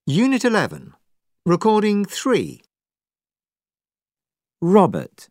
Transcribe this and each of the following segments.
Unit 11. Recording 3. Robert.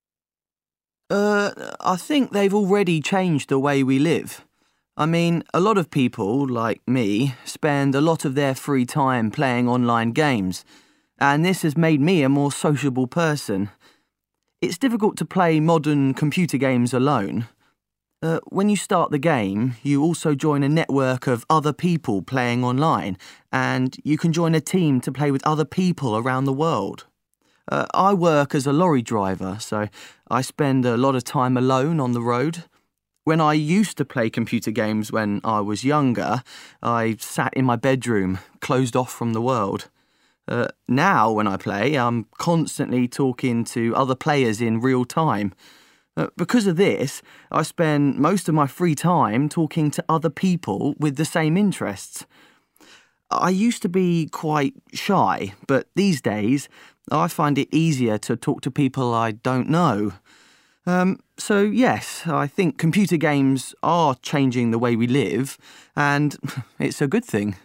I think they've already changed the way we live. I mean, a lot of people, like me, spend a lot of their free time playing online games, and this has made me a more sociable person. It's difficult to play modern computer games alone. When you start the game, you also join a network of other people playing online, and you can join a team to play with other people around the world. I work as a lorry driver, so I spend a lot of time alone on the road. When I used to play computer games when I was younger, I sat in my bedroom, closed off from the world. Now, when I play, I'm constantly talking to other players in real time. Because of this, I spend most of my free time talking to other people with the same interests. I used to be quite shy, but these days I find it easier to talk to people I don't know. So yes, I think computer games are changing the way we live, and it's a good thing.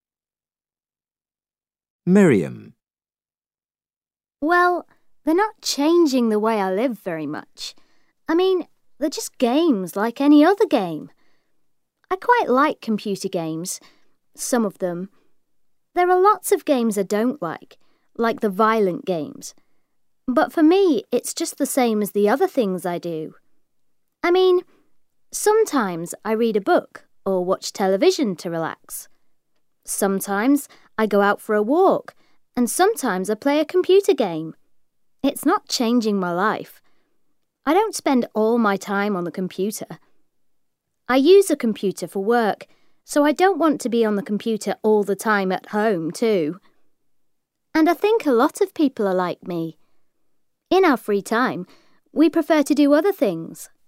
Miriam. Well, they're not changing the way I live very much. I mean, they're just games like any other game. I quite like computer games, some of them. There are lots of games I don't like the violent games. But for me, it's just the same as the other things I do. I mean, sometimes I read a book or watch television to relax. Sometimes I go out for a walk, and sometimes I play a computer game. It's not changing my life. I don't spend all my time on the computer. I use a computer for work, so I don't want to be on the computer all the time at home too. And I think a lot of people are like me. In our free time, we prefer to do other things.